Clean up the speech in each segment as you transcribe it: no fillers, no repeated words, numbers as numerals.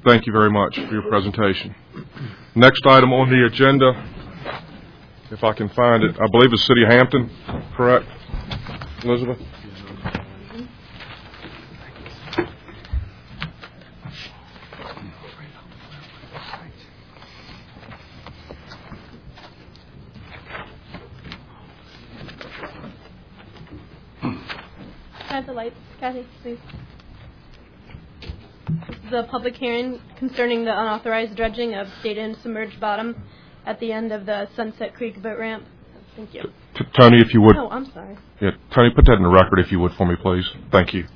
Thank you very much for your presentation. Next item on the agenda, if I can find it, I believe is City of Hampton, correct, Elizabeth? Have the lights, Kathy, please. This is a public hearing concerning the unauthorized dredging of state-owned submerged bottom at the end of the Sunset Creek boat ramp. Thank you. Tony, if you would. Oh, I'm sorry. Yeah, Tony, put that in the record if you would for me, please. Thank you.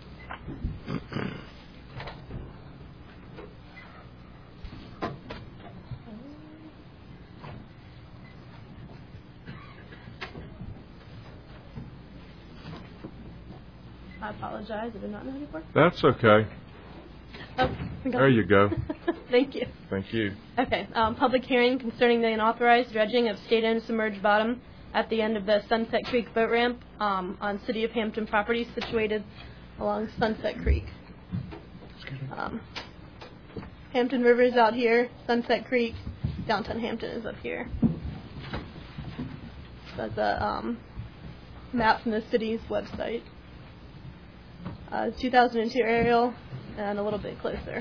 I apologize. I did not know how to work. That's okay. Oh, there you go. Thank you. Thank you. Okay. Public hearing concerning the unauthorized dredging of state-owned submerged bottom at the end of the Sunset Creek boat ramp on City of Hampton property situated along Sunset Creek. Hampton River is out here. Sunset Creek, downtown Hampton is up here. That's a map from the city's website. 2002 aerial and a little bit closer.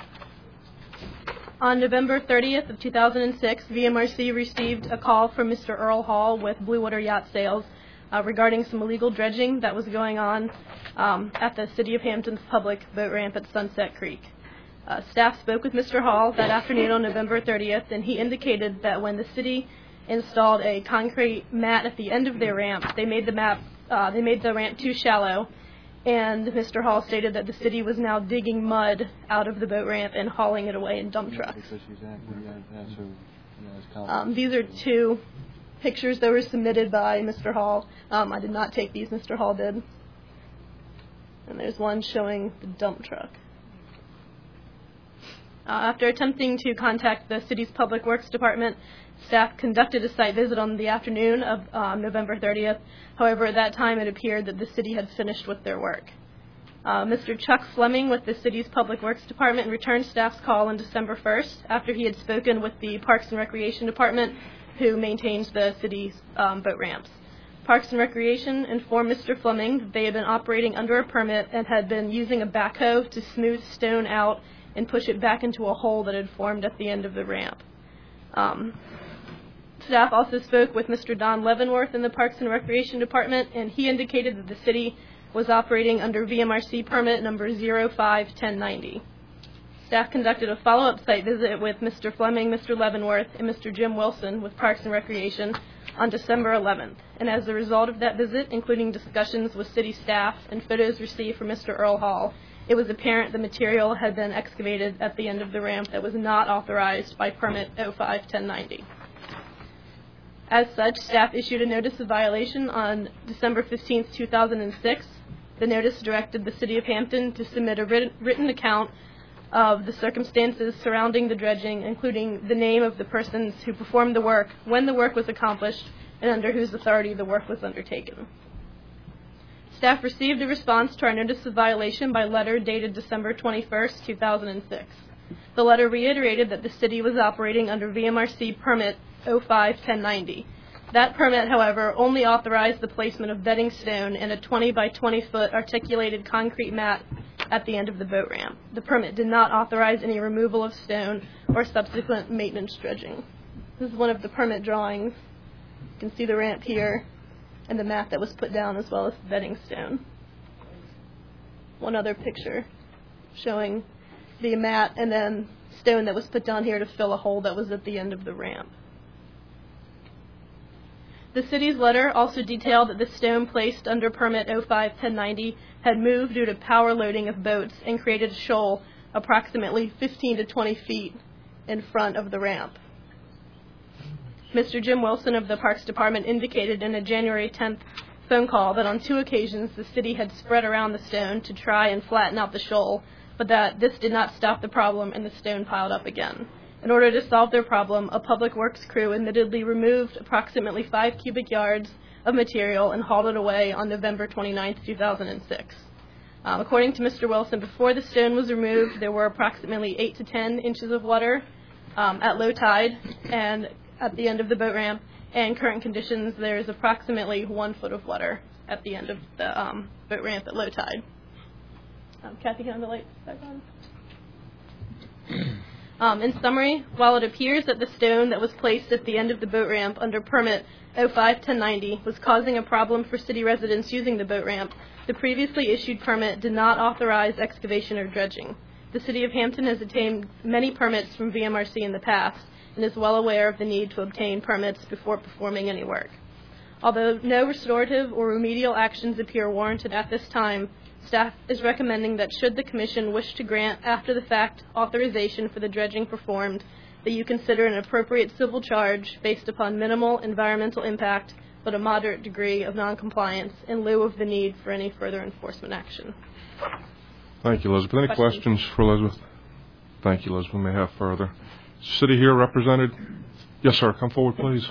On November 30th of 2006, VMRC received a call from Mr. Earl Hall with Blue Water Yacht Sales regarding some illegal dredging that was going on at the City of Hampton's public boat ramp at Sunset Creek. Staff spoke with Mr. Hall that afternoon on November 30th, and he indicated that when the city installed a concrete mat at the end of their ramp, they made the ramp too shallow. And Mr. Hall stated that the city was now digging mud out of the boat ramp and hauling it away in dump trucks. These are two pictures that were submitted by Mr. Hall. I did not take these, Mr. Hall did. And there's one showing the dump truck. After attempting to contact the city's Public Works Department, staff conducted a site visit on the afternoon of November 30th. However, at that time it appeared that the city had finished with their work. Mr. Chuck Fleming with the city's Public Works Department returned staff's call on December 1st after he had spoken with the Parks and Recreation Department, who maintains the city's boat ramps. Parks and Recreation informed Mr. Fleming that they had been operating under a permit and had been using a backhoe to smooth stone out and push it back into a hole that had formed at the end of the ramp. Staff also spoke with Mr. Don Leavenworth in the Parks and Recreation Department, and he indicated that the city was operating under VMRC permit number 051090. Staff conducted a follow-up site visit with Mr. Fleming, Mr. Leavenworth, and Mr. Jim Wilson with Parks and Recreation on December 11th. And as a result of that visit, including discussions with city staff and photos received from Mr. Earl Hall, it was apparent the material had been excavated at the end of the ramp that was not authorized by permit 051090. As such, staff issued a notice of violation on December 15th, 2006. The notice directed the City of Hampton to submit a written account of the circumstances surrounding the dredging, including the name of the persons who performed the work, when the work was accomplished, and under whose authority the work was undertaken. Staff received a response to our notice of violation by letter dated December 21st, 2006. The letter reiterated that the city was operating under VMRC permit 051090. That permit, however, only authorized the placement of bedding stone and a 20 by 20 foot articulated concrete mat at the end of the boat ramp. The permit did not authorize any removal of stone or subsequent maintenance dredging. This is one of the permit drawings. You can see the ramp here and the mat that was put down, as well as the bedding stone. One other picture showing the mat and then stone that was put down here to fill a hole that was at the end of the ramp. The city's letter also detailed that the stone placed under permit 051090 had moved due to power loading of boats and created a shoal approximately 15 to 20 feet in front of the ramp. Mr. Jim Wilson of the Parks Department indicated in a January 10th phone call that on 2 occasions the city had spread around the stone to try and flatten out the shoal, but that this did not stop the problem and the stone piled up again. In order to solve their problem, a public works crew admittedly removed approximately 5 cubic yards of material and hauled it away on November 29, 2006. According to Mr. Wilson, before the stone was removed, there were approximately 8 to 10 inches of water at low tide and at the end of the boat ramp. And current conditions, there is approximately 1 foot of water at the end of the boat ramp at low tide. Kathy, can I have the lights back on? In summary, while it appears that the stone that was placed at the end of the boat ramp under permit 05-1090 was causing a problem for city residents using the boat ramp, the previously issued permit did not authorize excavation or dredging. The City of Hampton has obtained many permits from VMRC in the past and is well aware of the need to obtain permits before performing any work. Although no restorative or remedial actions appear warranted at this time, staff is recommending that should the Commission wish to grant after-the-fact authorization for the dredging performed, that you consider an appropriate civil charge based upon minimal environmental impact but a moderate degree of noncompliance in lieu of the need for any further enforcement action. Thank you, Elizabeth. Any questions for Elizabeth? Thank you, Elizabeth. We may have further. City here represented? Yes, sir. Come forward, please.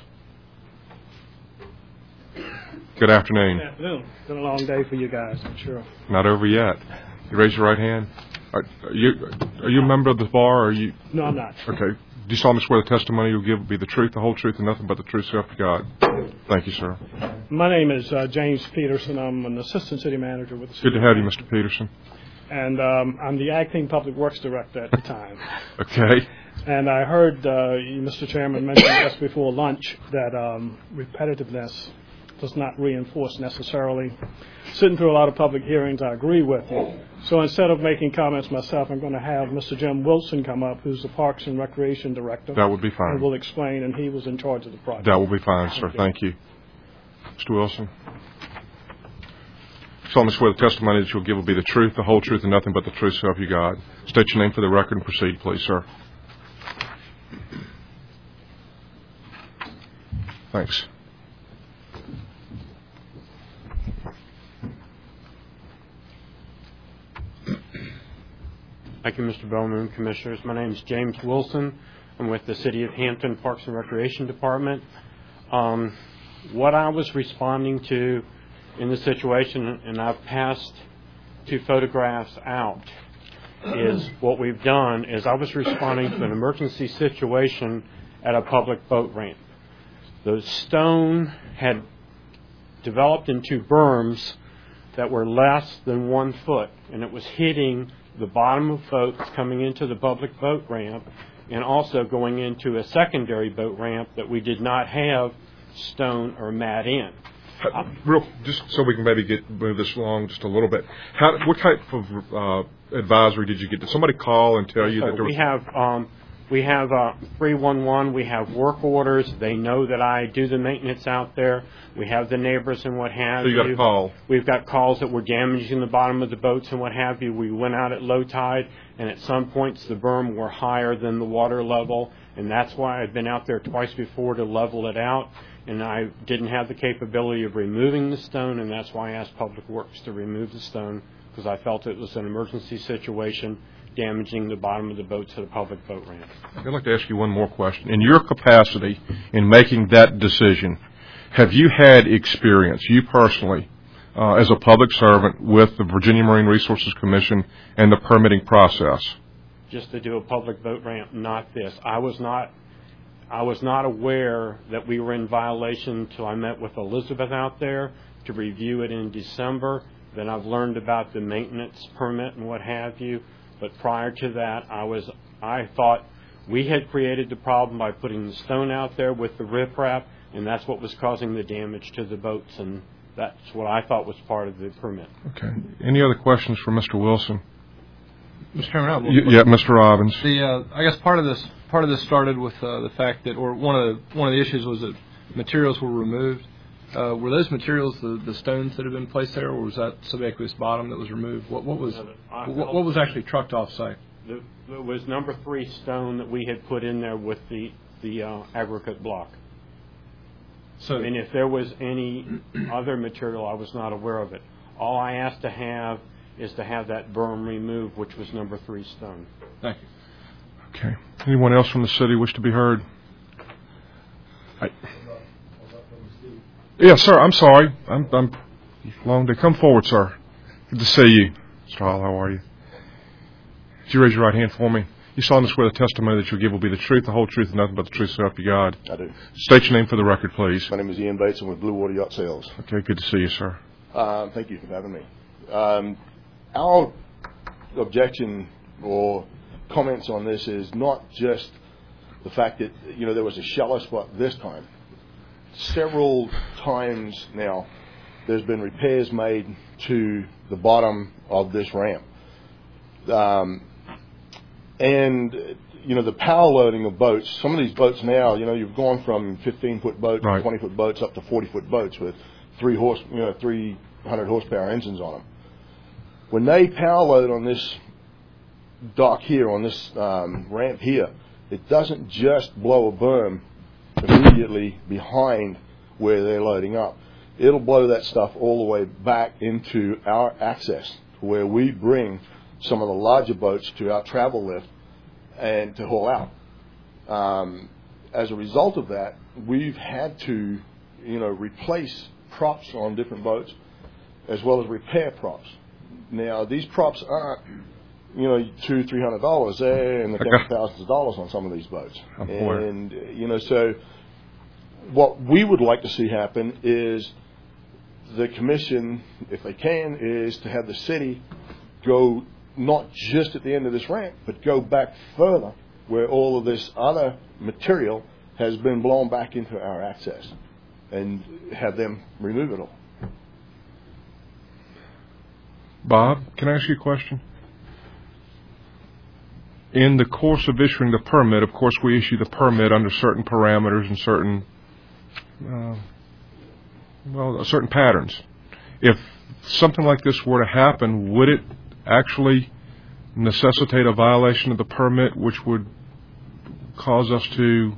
Good afternoon. Good afternoon. It's been a long day for you guys, I'm sure. Not over yet. You raise your right hand. Are you a member of the bar? Or are you? No, I'm not. Okay. Do you solemnly swear the testimony you'll give will be the truth, the whole truth, and nothing but the truth, so help you God? Thank you, sir. My name is James Peterson. I'm an assistant city manager with the city. Good to have you, Mr. Peterson. And I'm the acting public works director at the time. Okay. And I heard you, Mr. Chairman, mention just before lunch that repetitiveness does not reinforce necessarily. Sitting through a lot of public hearings, I agree with you. So instead of making comments myself, I'm going to have Mr. Jim Wilson come up, who's the Parks and Recreation Director. That would be fine. And will explain, and he was in charge of the project. That will be fine, sir. Thank you. Mr. Wilson. Solemnly swear the testimony that you'll give will be the truth, the whole truth, and nothing but the truth, so help you God. State your name for the record and proceed, please, sir. Thanks. Thank you, Mr. Bowman, Commissioners. My name is James Wilson. I'm with the City of Hampton Parks and Recreation Department. What I was responding to in the situation, and I've passed 2 photographs out, is what we've done is I was responding to an emergency situation at a public boat ramp. The stone had developed into berms that were less than 1 foot, and it was hitting the bottom of boats coming into the public boat ramp and also going into a secondary boat ramp that we did not have stone or mat in. Just so we can maybe move this along just a little bit. What type of advisory did you get? Did somebody call and tell you that there was? We have 311. We have work orders. They know that I do the maintenance out there. We have the neighbors and what have you. So you got a call. We've got calls that were damaging the bottom of the boats and what have you. We went out at low tide, and at some points the berm were higher than the water level, and that's why I've been out there twice before to level it out. And I didn't have the capability of removing the stone, and that's why I asked Public Works to remove the stone, because I felt it was an emergency situation damaging the bottom of the boat to the public boat ramp. I'd like to ask you one more question. In your capacity in making that decision, have you had experience, you personally, as a public servant with the Virginia Marine Resources Commission and the permitting process? Just to do a public boat ramp, not this. I was not aware that we were in violation until I met with Elizabeth out there to review it in December. Then I've learned about the maintenance permit and what have you. But prior to that, I thought we had created the problem by putting the stone out there with the riprap, and that's what was causing the damage to the boats, and that's what I thought was part of the permit. Okay. Any other questions for Mr. Wilson? Mr. Chairman, yeah, Mr. Robbins. I guess part of this started with the fact that, or one of the issues was that materials were removed. Were those materials the stones that had been placed there, or was that subaqueous bottom that was removed? What was actually trucked off site? It was number 3 stone that we had put in there with the aggregate block. So, and if there was any other material, I was not aware of it. All I asked to have is to have that berm removed, which was number 3 stone. Thank you. Okay. Anyone else from the city wish to be heard? Yes, sir. I'm sorry. I'm long to come forward, sir. Good to see you. Mr. Hall, how are you? Would you raise your right hand for me? You solemnly swear the testimony that you'll give will be the truth, the whole truth, and nothing but the truth, so help you God. I do. State your name for the record, please. My name is Ian Bates. I'm with Blue Water Yacht Sales. Okay, good to see you, sir. Thank you for having me. Our objection or comments on this is not just the fact that, there was a shallow spot this time. Several times now, there's been repairs made to the bottom of this ramp. And, the power loading of boats, some of these boats now, you've gone from 15-foot boats, right, 20-foot boats up to 40-foot boats with 300 horsepower engines on them. When they power load on this dock here, on this ramp here, it doesn't just blow a berm immediately behind where they're loading up. It'll blow that stuff all the way back into our access, where we bring some of the larger boats to our travel lift and to haul out. As a result of that, we've had to, replace props on different boats as well as repair props. Now, these props aren't, $200-300. They're in the tens of thousands of dollars on some of these boats. And, so what we would like to see happen is the commission, if they can, is to have the city go not just at the end of this ramp, but go back further where all of this other material has been blown back into our access and have them remove it all. Bob, can I ask you a question? In the course of issuing the permit, of course, we issue the permit under certain parameters and certain, certain patterns. If something like this were to happen, would it actually necessitate a violation of the permit, which would cause us to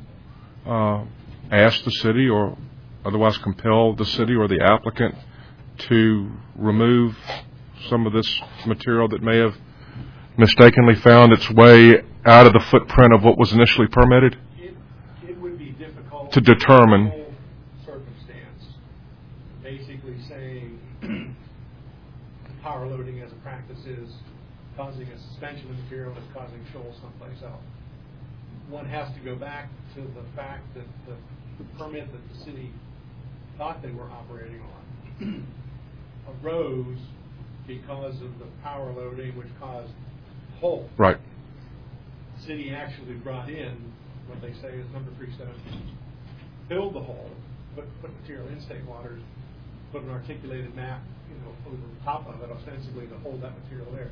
ask the city or otherwise compel the city or the applicant to remove some of this material that may have mistakenly found its way out of the footprint of what was initially permitted? It would be difficult to determine. In the circumstance, basically saying power loading as a practice is causing a suspension of material that's causing shoals someplace else. One has to go back to the fact that the permit that the city thought they were operating on arose because of the power loading which caused hole. Right. The city actually brought in what they say is number 3 stone, filled the hole, put material in state waters, put an articulated map, over the top of it, ostensibly to hold that material there.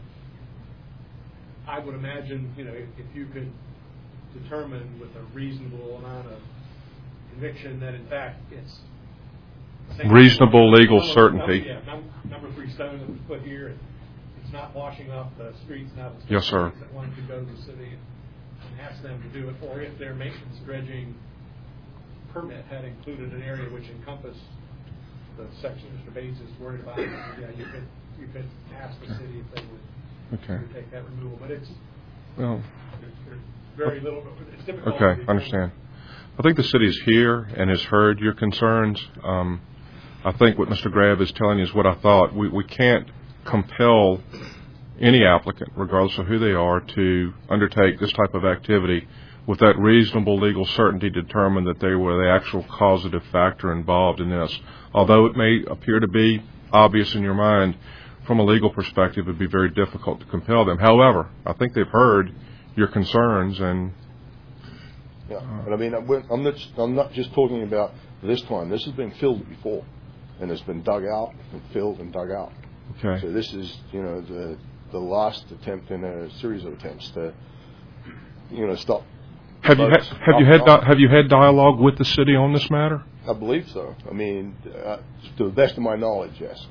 I would imagine, if you could determine with a reasonable amount of conviction that in fact it's reasonable legal certainty. Number 3 stone that was put here. It's not washing off the streets now. Yes, sir. That one could go to the city and ask them to do it, or if their maintenance dredging permit had included an area which encompassed the section Mr. Bates is worried about. You could ask the city if they would take that removal, but it's there's very little. It's difficult. Okay, I understand. I think the city is here and has heard your concerns. I think what Mr. Grab is telling you is what I thought. We can't compel any applicant, regardless of who they are, to undertake this type of activity with that reasonable legal certainty to determine that they were the actual causative factor involved in this. Although it may appear to be obvious in your mind, from a legal perspective, it would be very difficult to compel them. However, I think they've heard your concerns and... Yeah, but I mean, I'm not just talking about this time. This has been filled before, and it's been dug out and filled and dug out. Okay. So this is, the last attempt in a series of attempts to, stop. Have you had dialogue with the city on this matter? I believe so. I mean, to the best of my knowledge, yes.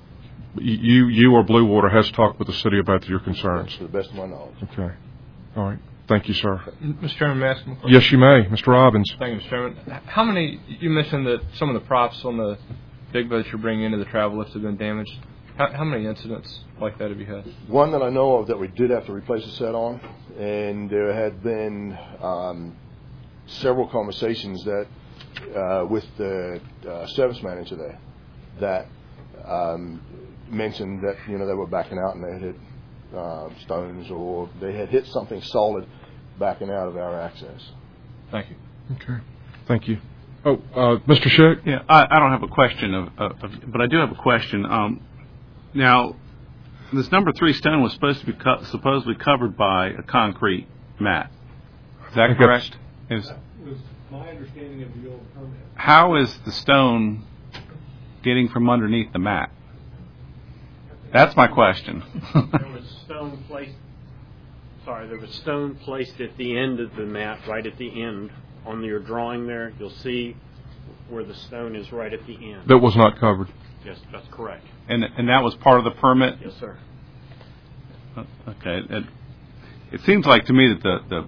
You or Blue Water has talked with the city about your concerns? Yes, to the best of my knowledge. Okay. All right. Thank you, sir. Mr. Chairman, may I ask a question? Yes, you may. Mr. Robbins. Thank you, Mr. Chairman. How many, you mentioned that some of the props on the big boats you're bringing into the travel lifts have been damaged. How many incidents like that have you had? One that I know of that we did have to replace a set on, and there had been several conversations that with the service manager there that mentioned that, they were backing out and they had hit stones, or they had hit something solid backing out of our access. Thank you. Okay. Thank you. Oh, Mr. Schick? Yeah, I don't have a question, but I do have a question. Now, this number 3 stone was supposed to be supposedly covered by a concrete mat. Is that correct? That was my understanding of the old permit. How is the stone getting from underneath the mat? That's my question. There was stone placed. There was stone placed at the end of the mat, right at the end. On your drawing there, you'll see where the stone is right at the end. That was not covered. Yes, that's correct. And that was part of the permit? Yes, sir. Okay. It seems like to me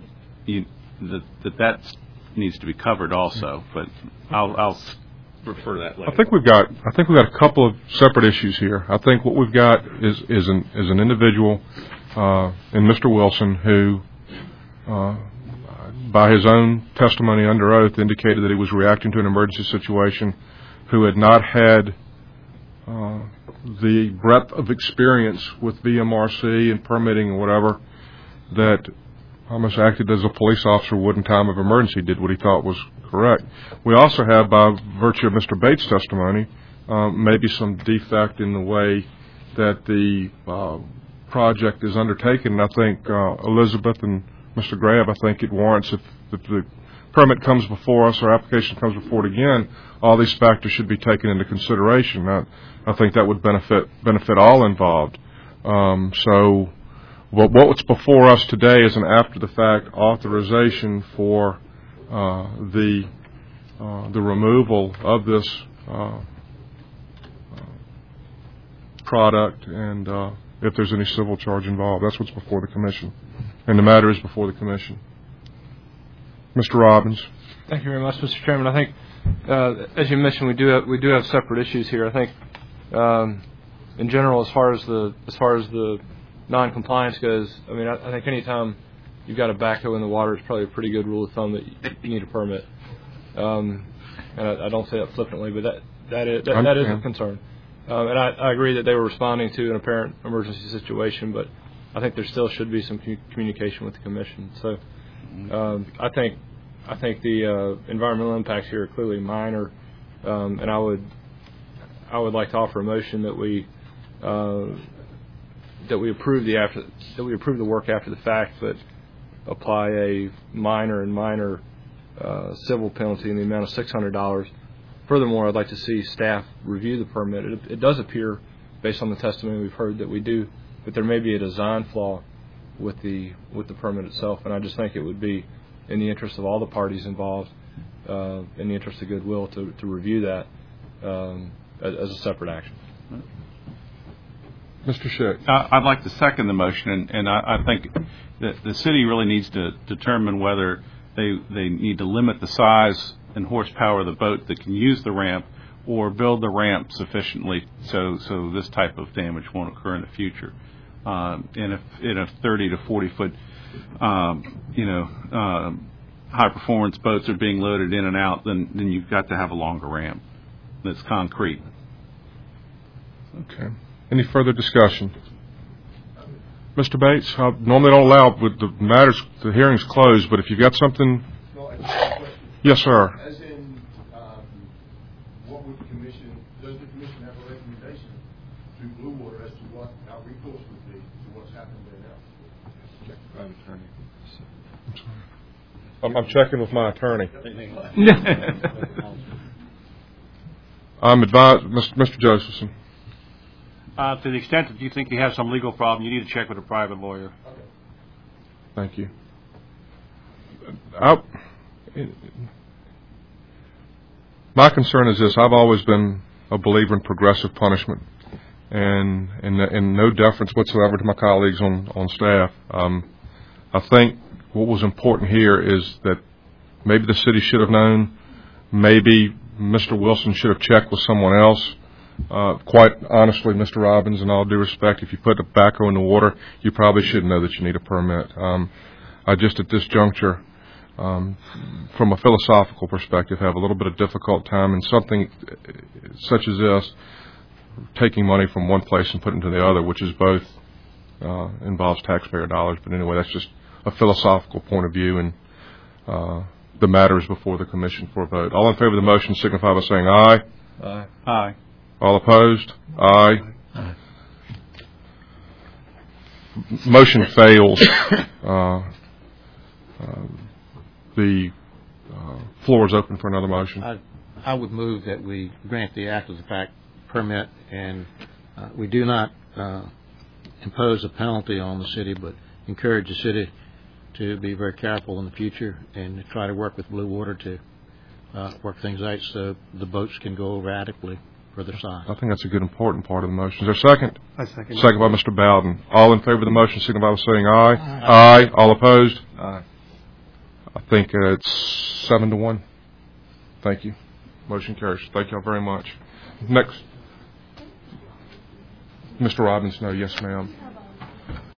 that needs to be covered also, but I'll refer to that later. I think we've got a couple of separate issues here. I think what we've got is an individual in Mr. Wilson who, by his own testimony under oath, indicated that he was reacting to an emergency situation, who had not had the breadth of experience with VMRC and permitting and whatever, that almost acted as a police officer would in time of emergency, did what he thought was correct. We also have, by virtue of Mr. Bates' testimony, maybe some defect in the way that the project is undertaken. And I think Elizabeth and Mr. Grab, I think it warrants, if the permit comes before us or application comes before it again, all these factors should be taken into consideration. I think that would benefit all involved. So what's before us today is an after-the-fact authorization for the removal of this product, and if there's any civil charge involved. That's what's before the commission, and the matter is before the commission. Mr. Robbins. Thank you very much, Mr. Chairman. I think, as you mentioned, we do have separate issues here. I think, in general, as far as the non-compliance goes, I mean, I think any time you've got a backhoe in the water, it's probably a pretty good rule of thumb that you need a permit. And I don't say that flippantly, but that is a concern. And I agree that they were responding to an apparent emergency situation, but I think there still should be some communication with the commission. So I think the environmental impacts here are clearly minor, and I would like to offer a motion that we approve the work after the fact, but apply a minor civil penalty in the amount of $600. Furthermore, I'd like to see staff review the permit. It does appear, based on the testimony we've heard, that there may be a design flaw with the permit itself, and I just think it would be in the interest of all the parties involved, in the interest of goodwill, to review that as a separate action. Mr. Schick. I'd like to second the motion, and I think that the city really needs to determine whether they need to limit the size and horsepower of the boat that can use the ramp, or build the ramp sufficiently so this type of damage won't occur in the future. And if 30 to 40 foot, high performance boats are being loaded in and out, then you've got to have a longer ramp that's concrete. Okay. Any further discussion? Mr. Bates, I normally don't allow with the hearing's closed, but if you've got something. No, I just have a question. Yes, sir. As in, what would the commission, does the commission have a recommendation to Blue Water as to what our recourse would be to what's happening there now? I'm checking with my attorney. I'm advised, Mr. Josephson. To the extent that you think you have some legal problem, you need to check with a private lawyer. Okay. Thank you. My concern is this: I've always been a believer in progressive punishment, and no deference whatsoever to my colleagues on staff. I think what was important here is that maybe the city should have known, maybe Mr. Wilson should have checked with someone else. Quite honestly, Mr. Robbins, in all due respect, if you put a backhoe in the water, you probably should know that you need a permit. I just, at this juncture, from a philosophical perspective, have a little bit of difficult time in something such as this. taking money from one place and putting it to the other, which is both involves taxpayer dollars. But anyway, that's just a philosophical point of view, and the matter is before the commission for a vote. All in favor of the motion signify by saying aye. Aye. Aye. All opposed? Aye. Motion fails. The floor is open for another motion. I would move that we grant the after-the-fact permit, and we do not impose a penalty on the city, but encourage the city to be very careful in the future and to try to work with Blue Water to work things out so the boats can go over adequately for their size. I think that's a good, important part of the motion. Is there a second? I second. Second by Mr. Bowden. All in favor of the motion signify by saying aye. Aye. All opposed? Aye. I think it's 7-1. Thank you. Motion carries. Thank you all very much. Next. Mr. Robbins, no. Yes, ma'am.